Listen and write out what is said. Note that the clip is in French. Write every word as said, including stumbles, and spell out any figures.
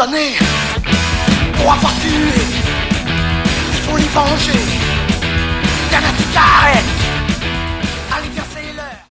condamnés pour avoir tué. Il faut les venger. Y'en a qui t'arrêtent.